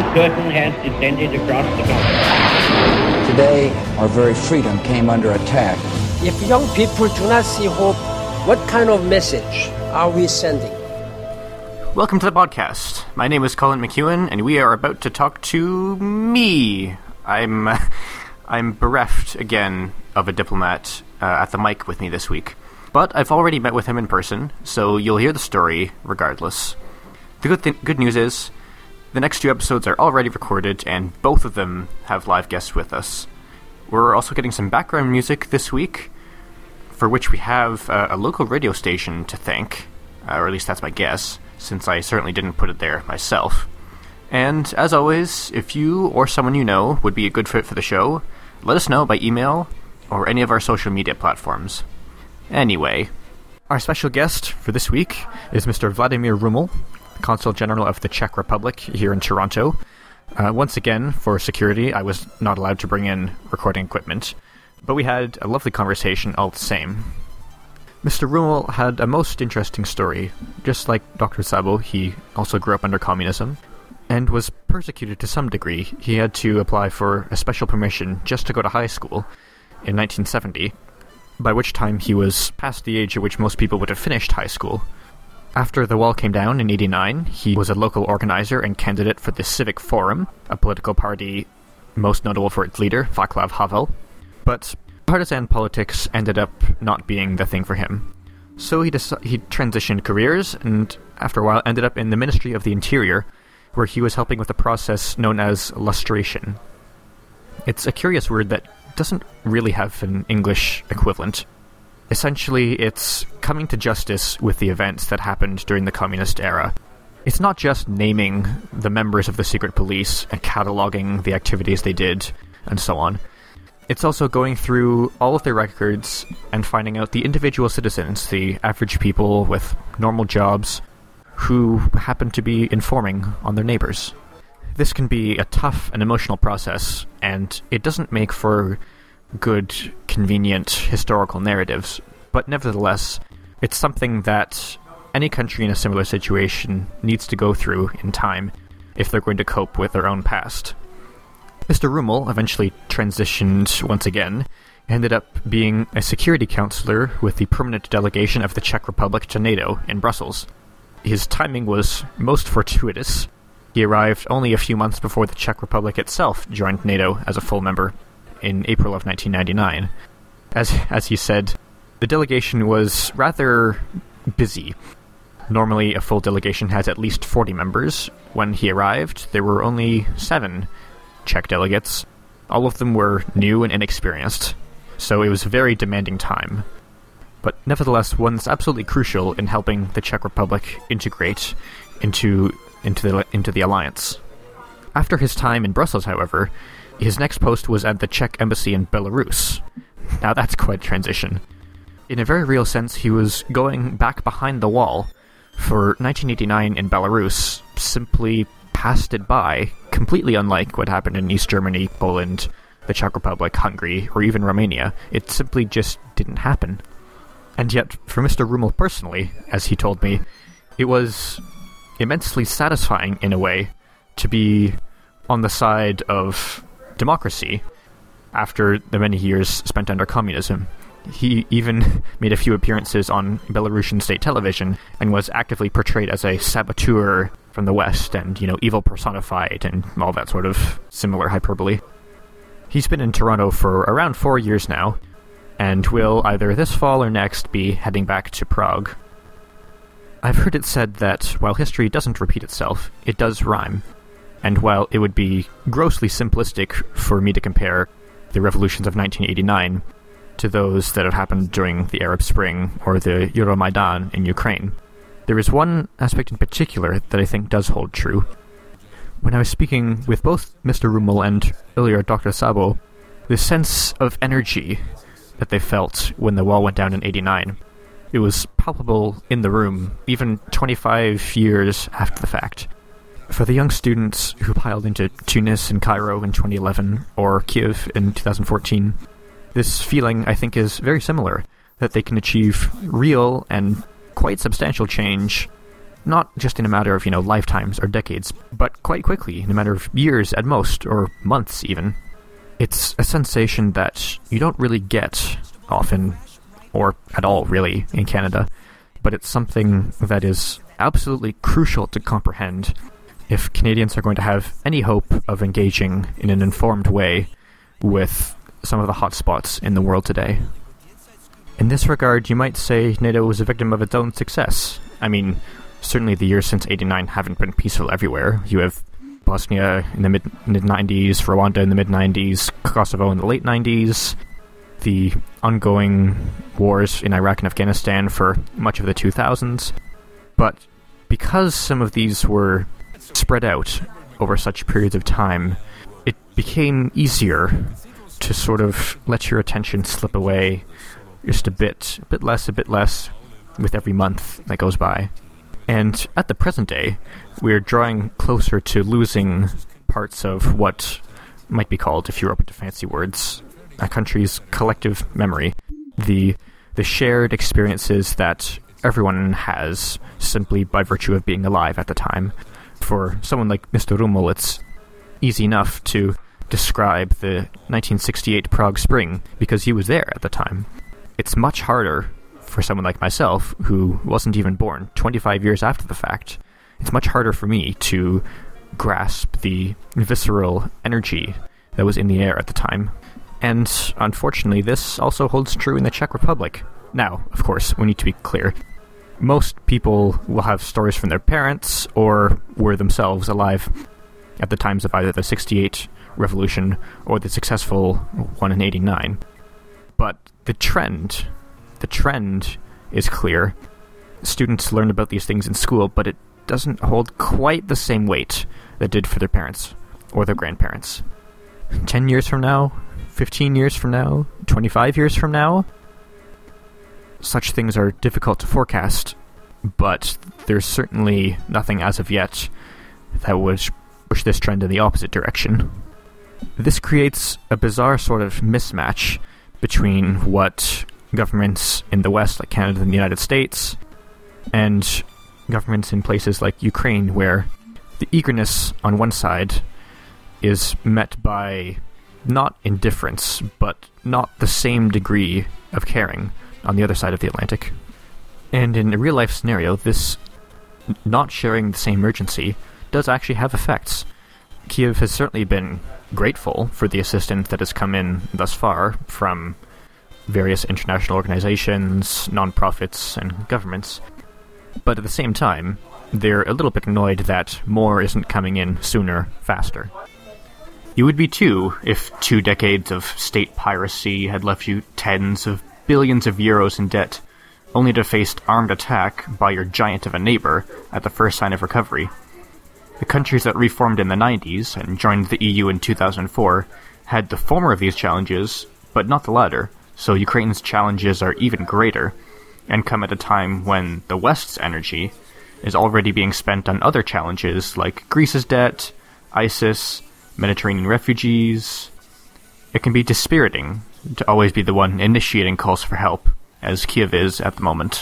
curtain has descended across the country. Today, our very freedom came under attack. If young people do not see hope, what kind of message are we sending? Welcome to the podcast. My name is Colin McEwen, and we are about to talk to me. I'm bereft again of a diplomat at the mic with me this week. But I've already met with him in person, so you'll hear the story regardless. The good news is, the next two episodes are already recorded, and both of them have live guests with us. We're also getting some background music this week, for which we have a local radio station to thank, or at least that's my guess, since I certainly didn't put it there myself. And, as always, if you or someone you know would be a good fit for the show, let us know by email or any of our social media platforms. Anyway, our special guest for this week is Mr. Vladimir Ruml, Consul General of the Czech Republic here in Toronto. Once again, for security, I was not allowed to bring in recording equipment, but we had a lovely conversation all the same. Mr. Ruml had a most interesting story. Just like Dr. Sabo, he also grew up under communism and was persecuted to some degree. He had to apply for a special permission just to go to high school in 1970, by which time he was past the age at which most people would have finished high school. After the wall came down in 1989, he was a local organizer and candidate for the Civic Forum, a political party most notable for its leader, Václav Havel. But partisan politics ended up not being the thing for him. So he transitioned careers, and after a while ended up in the Ministry of the Interior, where he was helping with a process known as lustration. It's a curious word that doesn't really have an English equivalent. Essentially, it's coming to justice with the events that happened during the communist era. It's not just naming the members of the secret police and cataloging the activities they did, and so on. It's also going through all of their records and finding out the individual citizens, the average people with normal jobs, who happen to be informing on their neighbors. This can be a tough and emotional process, and it doesn't make for good, convenient historical narratives, but nevertheless, it's something that any country in a similar situation needs to go through in time if they're going to cope with their own past. Mr. Ruml eventually transitioned once again, ended up being a security counselor with the permanent delegation of the Czech Republic to NATO in Brussels. His timing was most fortuitous. He arrived only a few months before the Czech Republic itself joined NATO as a full member in April of 1999. As he said, the delegation was rather busy. Normally, a full delegation has at least 40 members. When he arrived, there were only 7 Czech delegates. All of them were new and inexperienced, so it was a very demanding time. But nevertheless, one that's absolutely crucial in helping the Czech Republic integrate into the alliance. After his time in Brussels, however, his next post was at the Czech embassy in Belarus. Now that's quite a transition. In a very real sense, he was going back behind the wall, for 1989 in Belarus simply passed it by, completely unlike what happened in East Germany, Poland, the Czech Republic, Hungary, or even Romania. It simply just didn't happen. And yet, for Mr. Ruml personally, as he told me, it was immensely satisfying in a way to be on the side of democracy after the many years spent under communism. He even made a few appearances on Belarusian state television and was actively portrayed as a saboteur from the West and, evil personified and all that sort of similar hyperbole. He's been in Toronto for around 4 years now, and will either this fall or next be heading back to Prague. I've heard it said that while history doesn't repeat itself, it does rhyme. And while it would be grossly simplistic for me to compare the revolutions of 1989 to those that have happened during the Arab Spring or the Euromaidan in Ukraine, there is one aspect in particular that I think does hold true. When I was speaking with both Mr. Ruml and earlier Dr. Sabo, the sense of energy that they felt when the wall went down in 89, it was palpable in the room, even 25 years after the fact. For the young students who piled into Tunis and Cairo in 2011, or Kiev in 2014, this feeling, I think, is very similar, that they can achieve real and quite substantial change not just in a matter of, lifetimes or decades, but quite quickly, in a matter of years at most, or months even. It's a sensation that you don't really get often, or at all really, in Canada, but it's something that is absolutely crucial to comprehend if Canadians are going to have any hope of engaging in an informed way with some of the hotspots in the world today. In this regard, you might say NATO was a victim of its own success. I mean, certainly the years since '89 haven't been peaceful everywhere. You have Bosnia in the mid-90s, Rwanda in the mid-90s, Kosovo in the late 90s, the ongoing wars in Iraq and Afghanistan for much of the 2000s. But because some of these were spread out over such periods of time, it became easier to sort of let your attention slip away just a bit less with every month that goes by. And at the present day, we're drawing closer to losing parts of what might be called, if you're open to fancy words, a country's collective memory. The shared experiences that everyone has simply by virtue of being alive at the time. For someone like Mr. Rummel, it's easy enough to describe the 1968 Prague Spring because he was there at the time. It's much harder for someone like myself, who wasn't even born 25 years after the fact. It's much harder for me to grasp the visceral energy that was in the air at the time. And unfortunately, this also holds true in the Czech Republic. Now, of course, we need to be clear. Most people will have stories from their parents or were themselves alive at the times of either the 68 revolution or the successful one in 89. But the trend is clear. Students learn about these things in school, but it doesn't hold quite the same weight that it did for their parents or their grandparents. 10 years from now, 15 years from now, 25 years from now, such things are difficult to forecast, but there's certainly nothing as of yet that would push this trend in the opposite direction. This creates a bizarre sort of mismatch between what governments in the West, like Canada and the United States, and governments in places like Ukraine, where the eagerness on one side is met by not indifference, but not the same degree of caring on the other side of the Atlantic. And in a real-life scenario, this not sharing the same urgency does actually have effects. Kyiv has certainly been grateful for the assistance that has come in thus far from various international organizations, non-profits, and governments. But at the same time, they're a little bit annoyed that more isn't coming in sooner, faster. You would be too if 2 decades of state piracy had left you tens of billions of euros in debt, only to face armed attack by your giant of a neighbor at the first sign of recovery. The countries that reformed in the 90s and joined the EU in 2004 had the former of these challenges, but not the latter, so Ukraine's challenges are even greater, and come at a time when the West's energy is already being spent on other challenges like Greece's debt, ISIS, Mediterranean refugees. It can be dispiriting to always be the one initiating calls for help, as Kyiv is at the moment.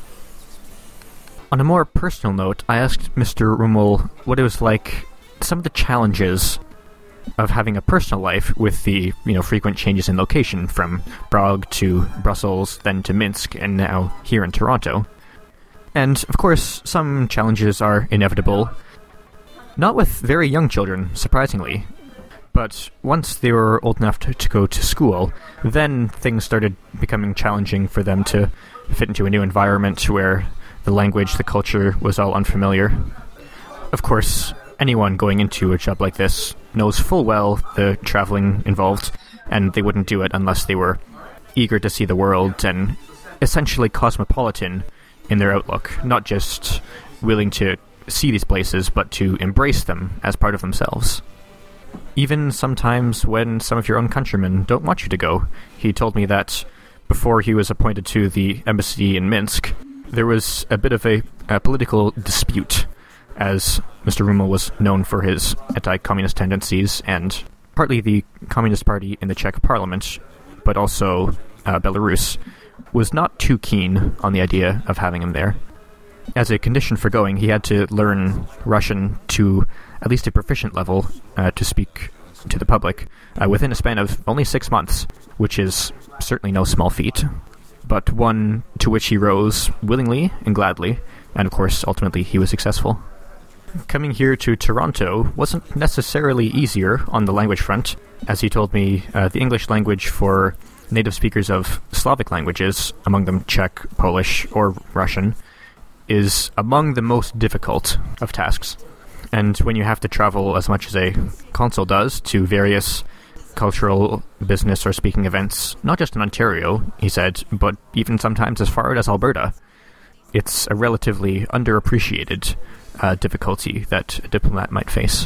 On a more personal note, I asked Mr. Rummel what it was like, some of the challenges of having a personal life with the, frequent changes in location from Prague to Brussels, then to Minsk, and now here in Toronto. And, of course, some challenges are inevitable. Not with very young children, surprisingly. But once they were old enough to go to school, then things started becoming challenging for them to fit into a new environment where the language, the culture was all unfamiliar. Of course, anyone going into a job like this knows full well the traveling involved, and they wouldn't do it unless they were eager to see the world and essentially cosmopolitan in their outlook, not just willing to see these places, but to embrace them as part of themselves. Even sometimes when some of your own countrymen don't want you to go. He told me that before he was appointed to the embassy in Minsk, there was a bit of a political dispute, as Mr. Rummel was known for his anti-communist tendencies, and partly the Communist Party in the Czech parliament, but also Belarus, was not too keen on the idea of having him there. As a condition for going, he had to learn Russian to at least a proficient level to speak to the public within a span of only 6 months, which is certainly no small feat, but one to which he rose willingly and gladly, and of course, ultimately, he was successful. Coming here to Toronto wasn't necessarily easier on the language front. As he told me, the English language for native speakers of Slavic languages, among them Czech, Polish, or Russian, is among the most difficult of tasks. And when you have to travel as much as a consul does to various cultural, business, or speaking events, not just in Ontario, he said, but even sometimes as far as Alberta, it's a relatively underappreciated difficulty that a diplomat might face.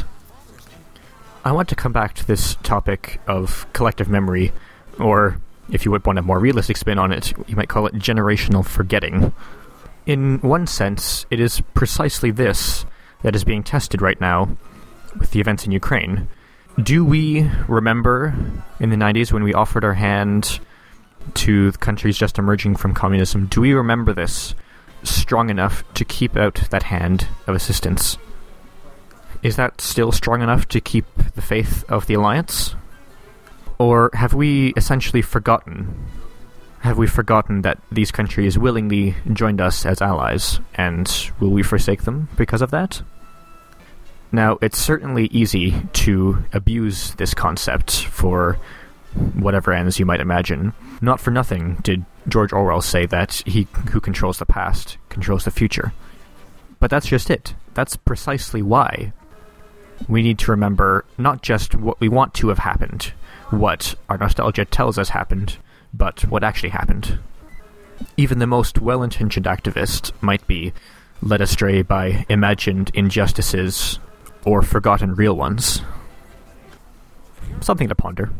I want to come back to this topic of collective memory, or if you would want a more realistic spin on it, you might call it generational forgetting. In one sense, it is precisely this that is being tested right now with the events in Ukraine. Do we remember in the 90s when we offered our hand to the countries just emerging from communism? Do we remember this strong enough to keep out that hand of assistance? Is that still strong enough to keep the faith of the alliance? Or have we essentially forgotten? Have we forgotten that these countries willingly joined us as allies, and will we forsake them because of that? Now, it's certainly easy to abuse this concept for whatever ends you might imagine. Not for nothing did George Orwell say that he who controls the past controls the future. But that's just it. That's precisely why we need to remember not just what we want to have happened, what our nostalgia tells us happened, but what actually happened. Even the most well-intentioned activist might be led astray by imagined injustices or forgotten real ones. Something to ponder.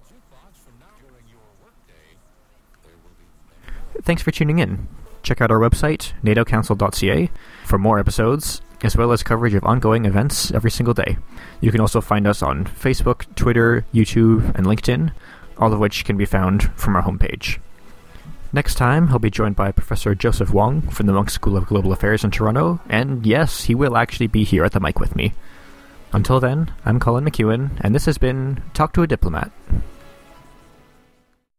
Thanks for tuning in. Check out our website, natocouncil.ca, for more episodes, as well as coverage of ongoing events every single day. You can also find us on Facebook, Twitter, YouTube, and LinkedIn, all of which can be found from our homepage. Next time, I'll be joined by Professor Joseph Wong from the Munk School of Global Affairs in Toronto, and yes, he will actually be here at the mic with me. Until then, I'm Colin McEwen, and this has been Talk to a Diplomat.